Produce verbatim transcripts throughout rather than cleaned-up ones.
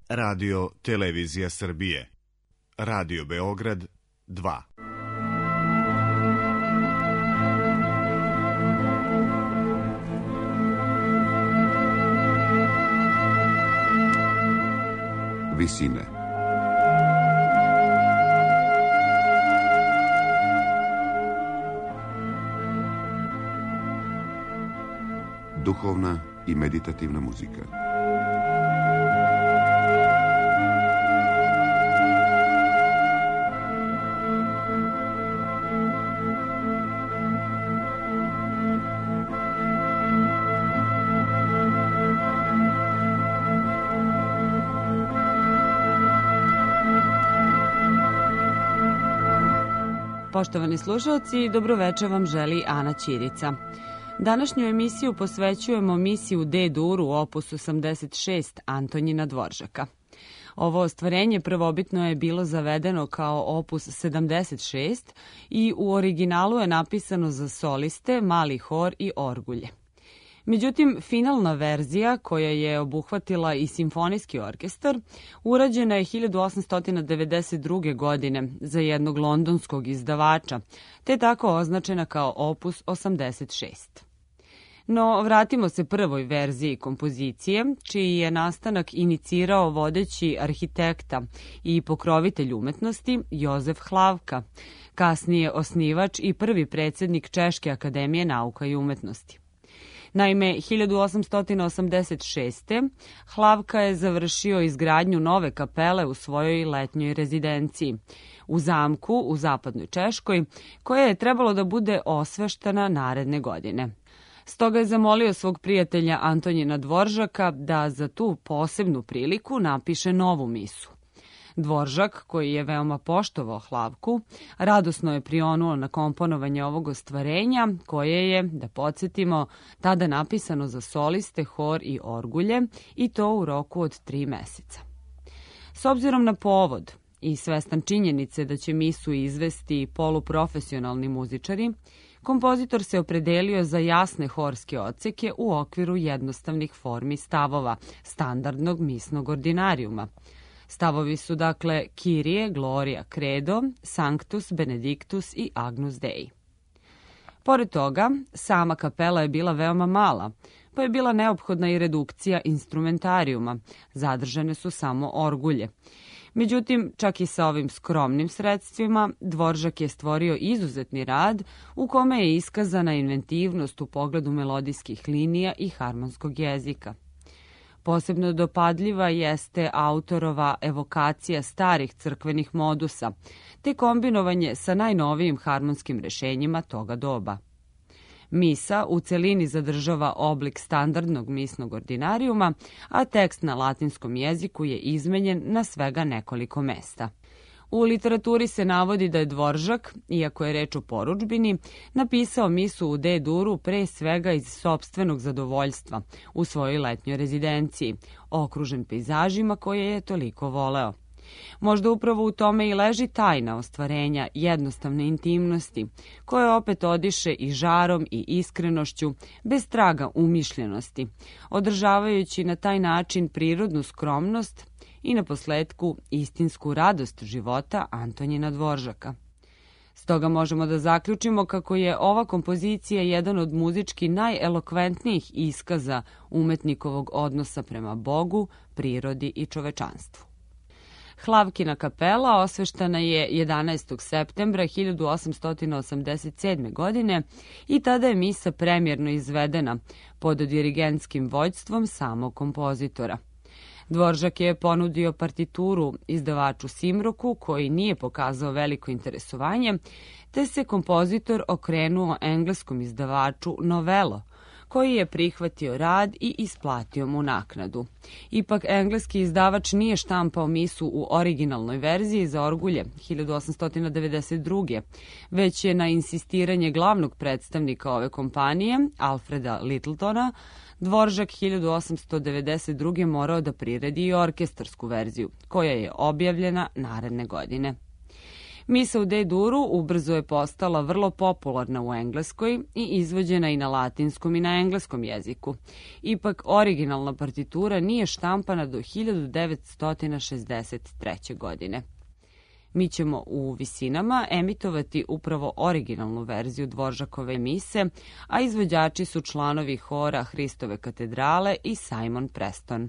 Radio Televizija Srbije. Radio Beograd dva. Visine. Duhovna i meditativna muzika. Poštovani slušalci, dobroveče vam želi Ana Ćirica. Današnju emisiju posvećujemo misiju D-dur u opus osamdeset šest Antonjina Dvoržaka. Ovo ostvarenje prvobitno je bilo zavedeno kao opus sedamdeset šest i u originalu je napisano za soliste, mali hor i orgulje. Međutim, finalna verzija, koja je obuhvatila i simfonijski orkestar, urađena je hiljadu osamsto devedeset druge. godine za jednog londonskog izdavača, te tako označena kao opus osamdeset šest. No, vratimo se prvoj verziji kompozicije, čiji je nastanak inicirao vodeći arhitekta i pokrovitelj umetnosti Jozef Hlavka, kasnije osnivač i prvi predsjednik Češke akademije nauka i umetnosti. Naime, hiljadu osamsto osamdeset šeste. Hlavka je završio izgradnju nove kapele u svojoj letnjoj rezidenciji, u zamku u zapadnoj Češkoj, koja je trebalo da bude osveštena naredne godine. Stoga je zamolio svog prijatelja Antonjina Dvoržaka da za tu posebnu priliku napiše novu misu. Dvoržak, koji je veoma poštovao Hlavku, radosno je prionuo na komponovanje ovog ostvarenja, koje je, da podsjetimo, tada napisano za soliste, hor i orgulje, i to u roku od tri meseca. S obzirom na povod i svestan činjenice da će misu izvesti poluprofesionalni muzičari, kompozitor se opredelio za jasne horske odseke u okviru jednostavnih formi stavova, standardnog misnog ordinarijuma. Stavovi su dakle Kyrie, Gloria, Credo, Sanctus, Benedictus i Agnus Dei. Pored toga, sama kapela je bila veoma mala, pa je bila neophodna i redukcija instrumentarijuma, zadržane su samo orgulje. Međutim, čak i sa ovim skromnim sredstvima, Dvoržak je stvorio izuzetni rad u kome je iskazana inventivnost u pogledu melodijskih linija i harmonskog jezika. Posebno dopadljiva jeste autorova evokacija starih crkvenih modusa, te kombinovanje sa najnovijim harmonskim rešenjima toga doba. Misa u celini zadržava oblik standardnog misnog ordinarijuma, a tekst na latinskom jeziku je izmenjen na svega nekoliko mesta. U literaturi se navodi da je Dvoržak, iako je reč o porudžbini, napisao misu u D-duru pre svega iz sopstvenog zadovoljstva u svojoj letnjoj rezidenciji, okružen pejzažima koje je toliko voleo. Možda upravo u tome i leži tajna ostvarenja jednostavne intimnosti, koje opet odiše i žarom i iskrenošću, bez traga umišljenosti, održavajući na taj način prirodnu skromnost i na posledku istinsku radost života Antonjina Dvoržaka. Stoga možemo da zaključimo kako je ova kompozicija jedan od muzički najelokventnijih iskaza umetnikovog odnosa prema Bogu, prirodi i čovečanstvu. Hlavkina kapela osveštana je jedanaestog septembra hiljadu osamsto osamdeset sedme. godine i tada je misa premjerno izvedena pod dirigentskim vođstvom samog kompozitora. Dvoržak je ponudio partituru izdavaču Simroku, koji nije pokazao veliko interesovanje, te se kompozitor okrenuo engleskom izdavaču Novello, koji je prihvatio rad i isplatio mu naknadu. Ipak, engleski izdavač nije štampao misu u originalnoj verziji za orgulje hiljadu osamsto devedeset druge. već je na insistiranje glavnog predstavnika ove kompanije, Alfreda Littletona, Dvoržak hiljadu osamsto devedeset druge. morao da priredi i orkestarsku verziju, koja je objavljena naredne godine. Misa u D-duru ubrzo je postala vrlo popularna u Engleskoj i izvođena i na latinskom i na engleskom jeziku. Ipak, originalna partitura nije štampana do hiljadu devetsto šezdeset treće. godine. Mi ćemo u Visinama emitovati upravo originalnu verziju Dvoržakove mise, a izvođači su članovi hora Hristove katedrale i Simon Preston.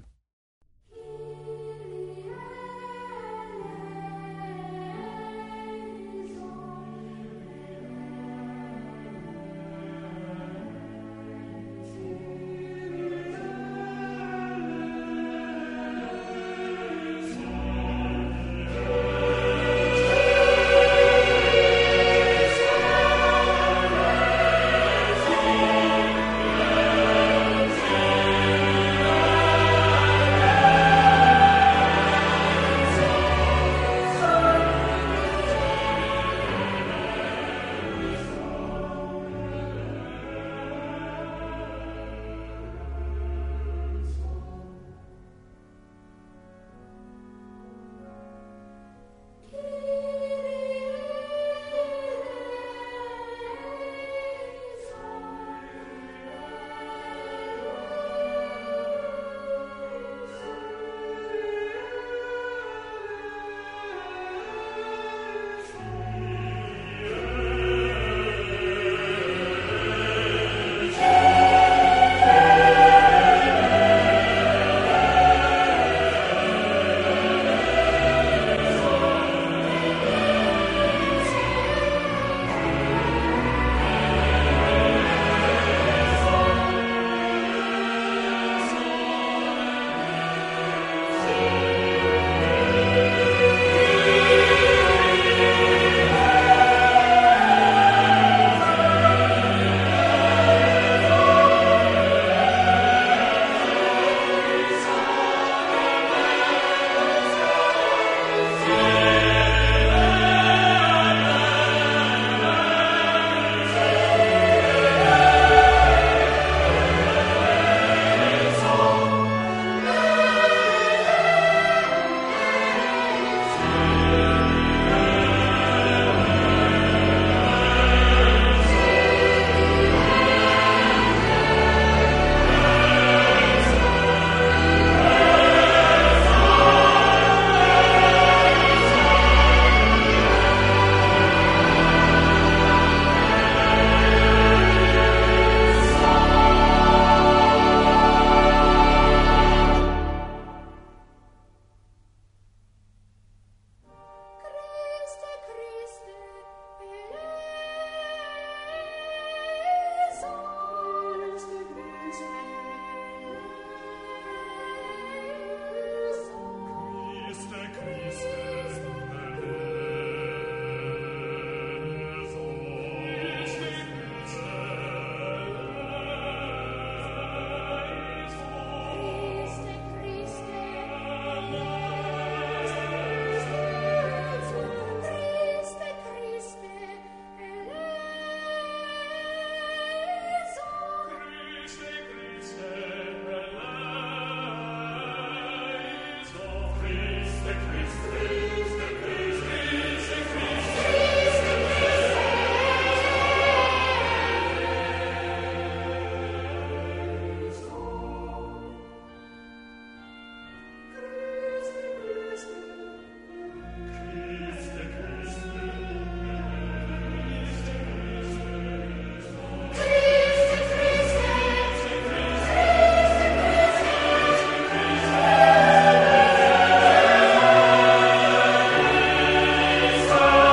Christ,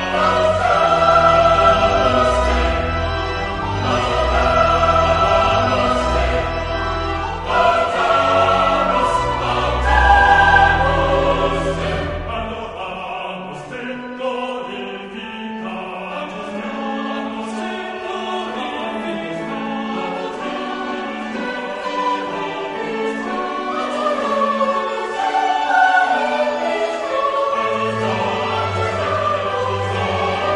Amen.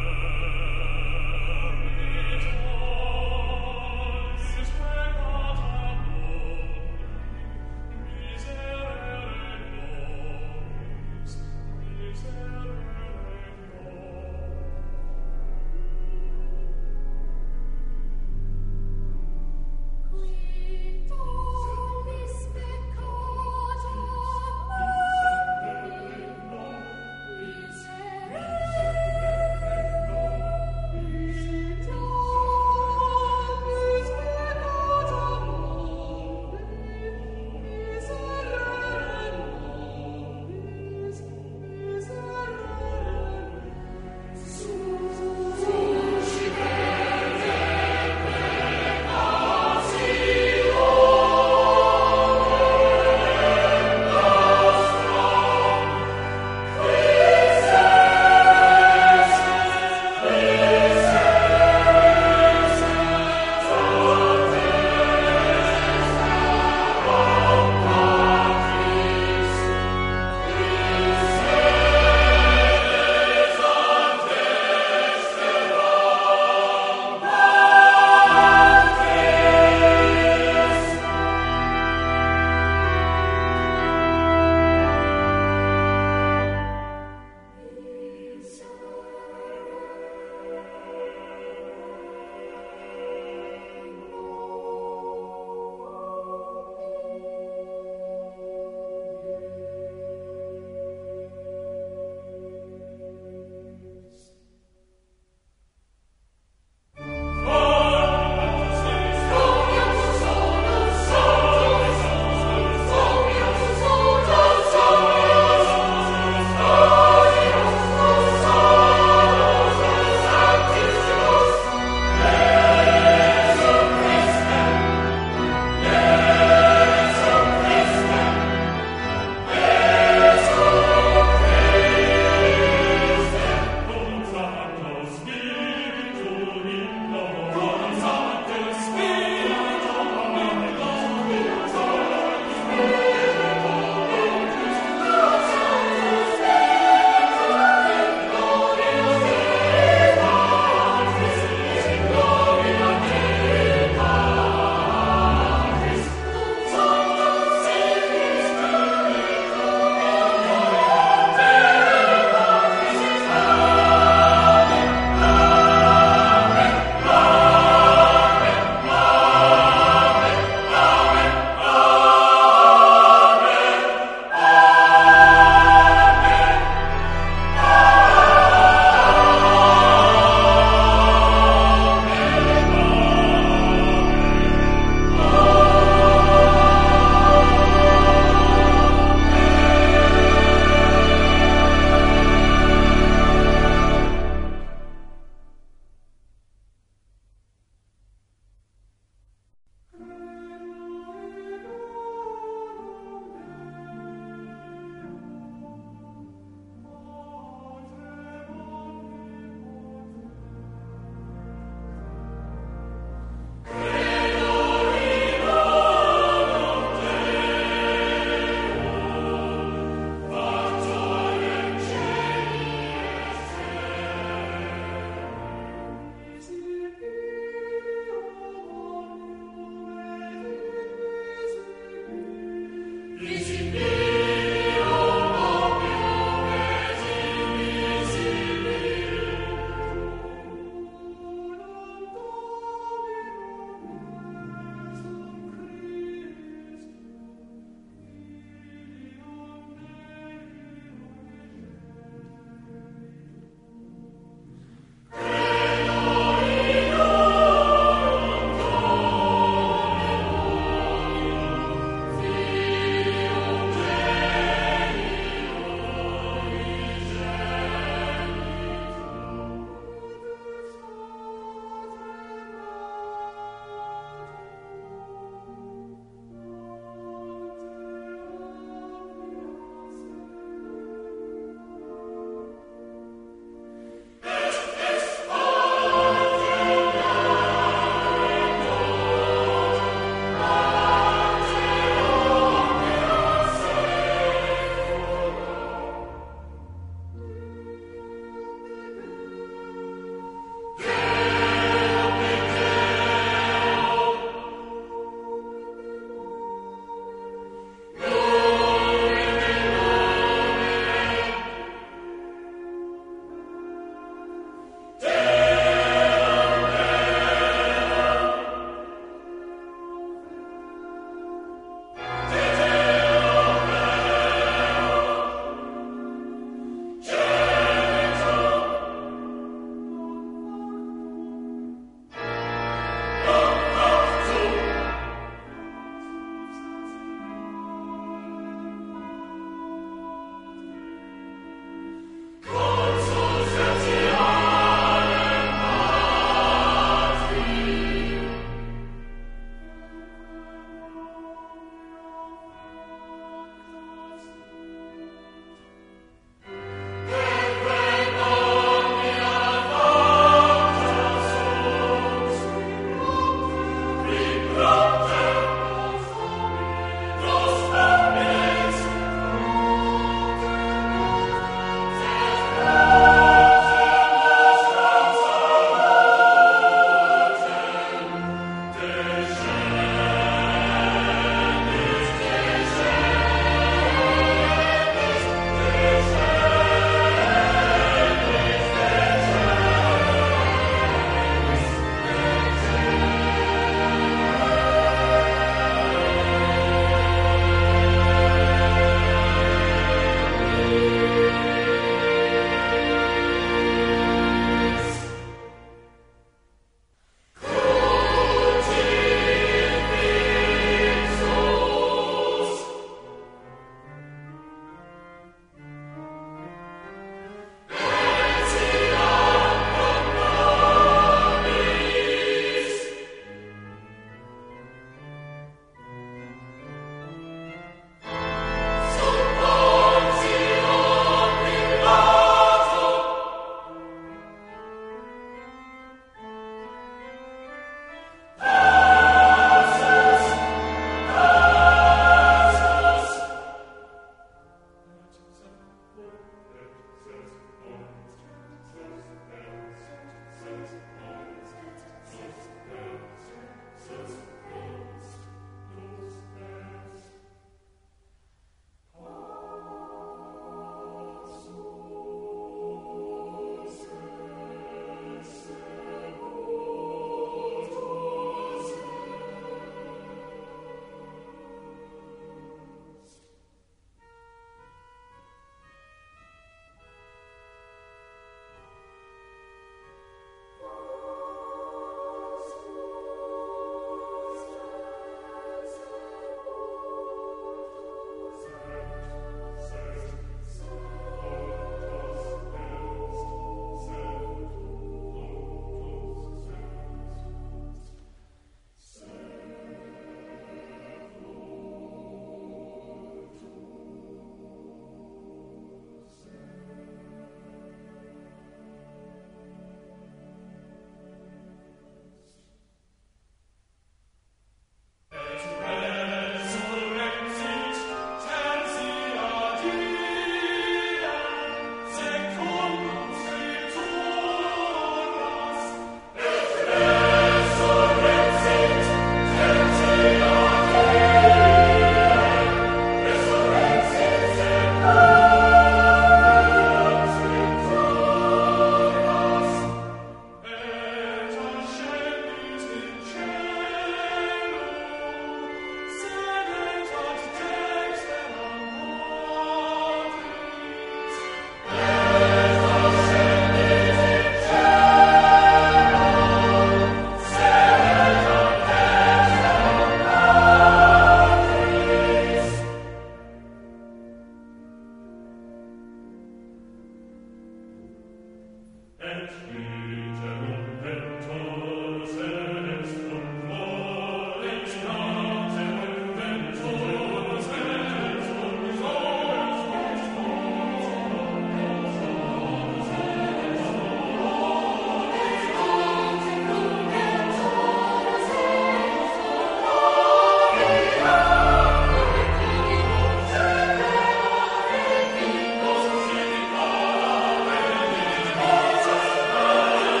Thank you.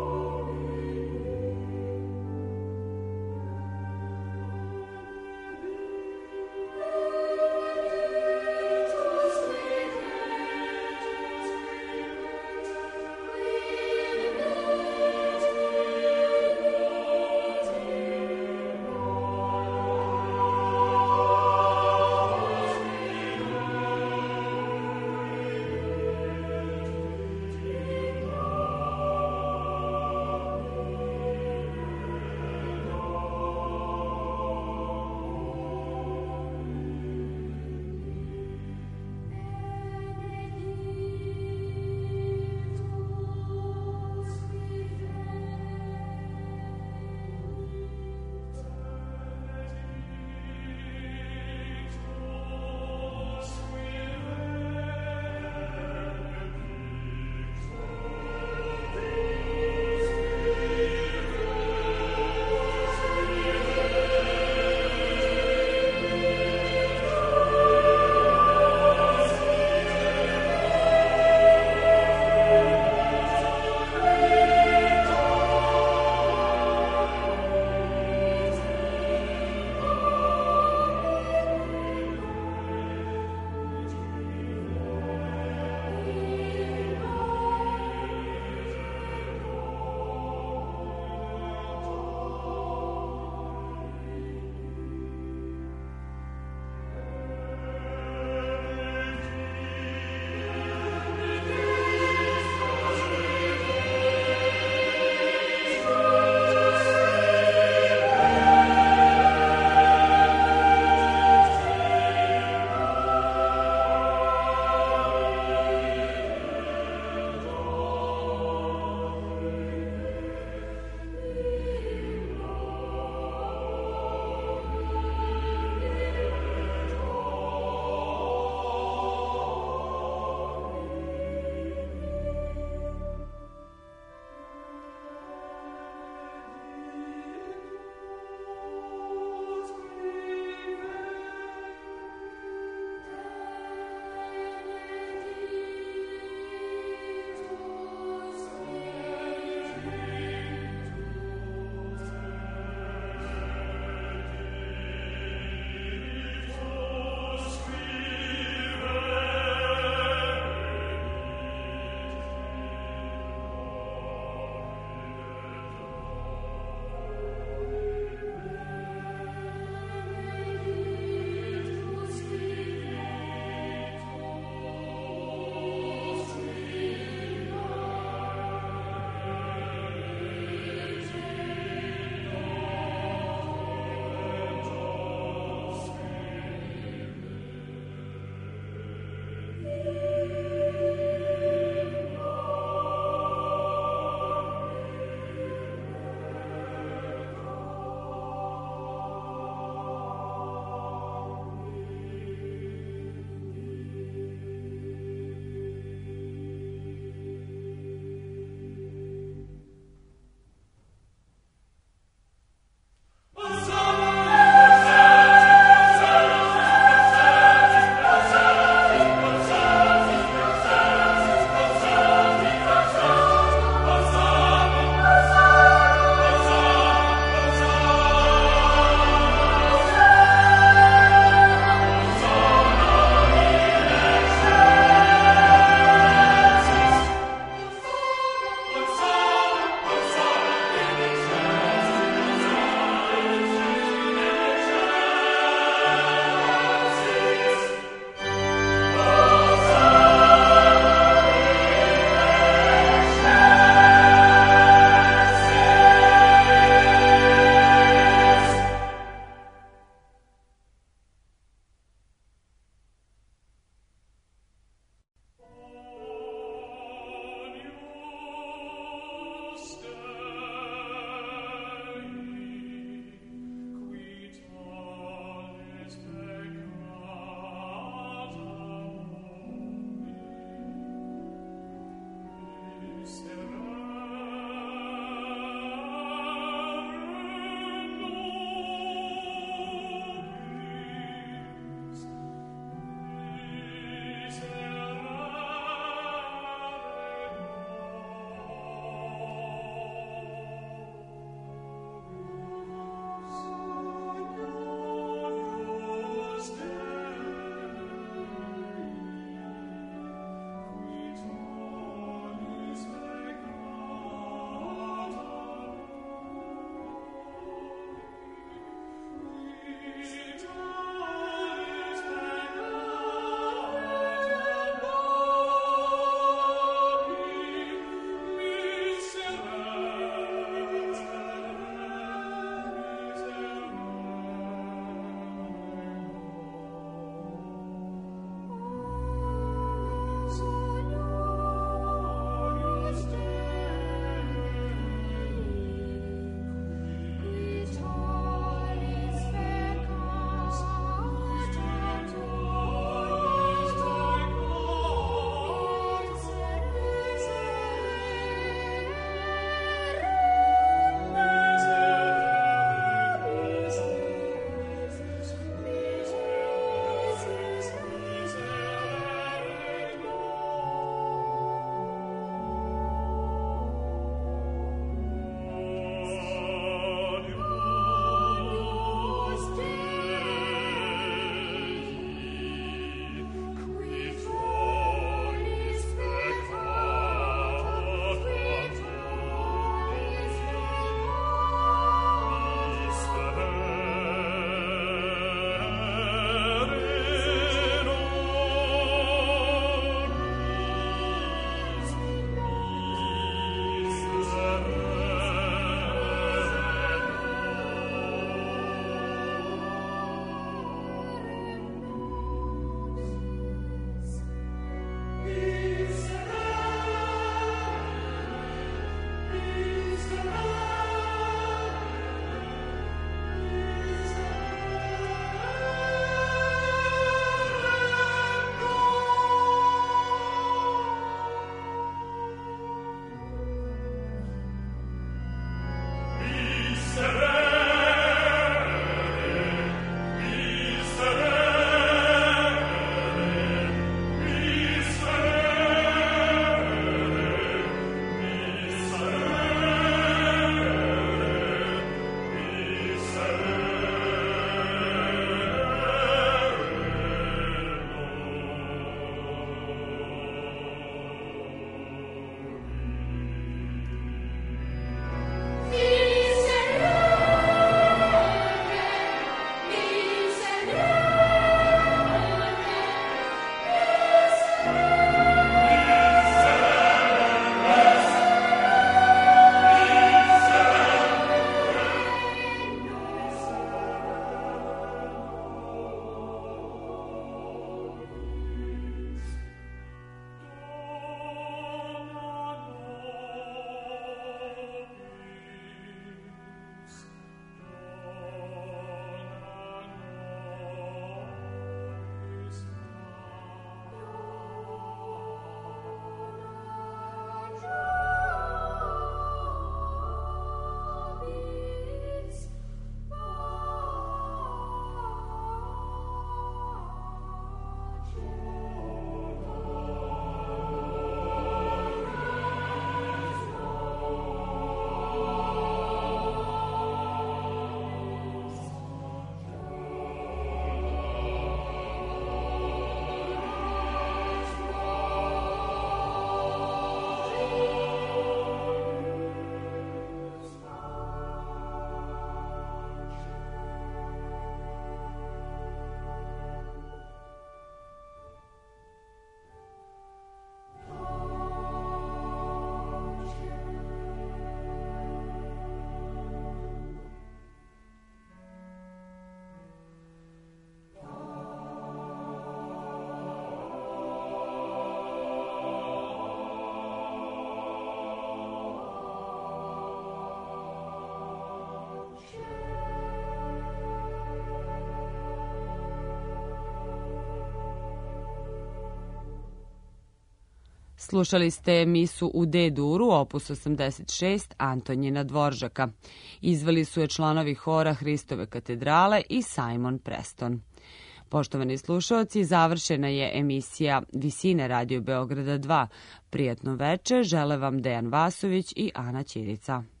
Slušali ste misu u D-duru, opus osamdeset šest, Antonjina Dvoržaka. Izveli su je članovi hora Hristove katedrale i Simon Preston. Poštovani slušaoci, završena je emisija Visine Radio Beograda dva. Prijatno veče, žele vam Dejan Vasović i Ana Ćirica.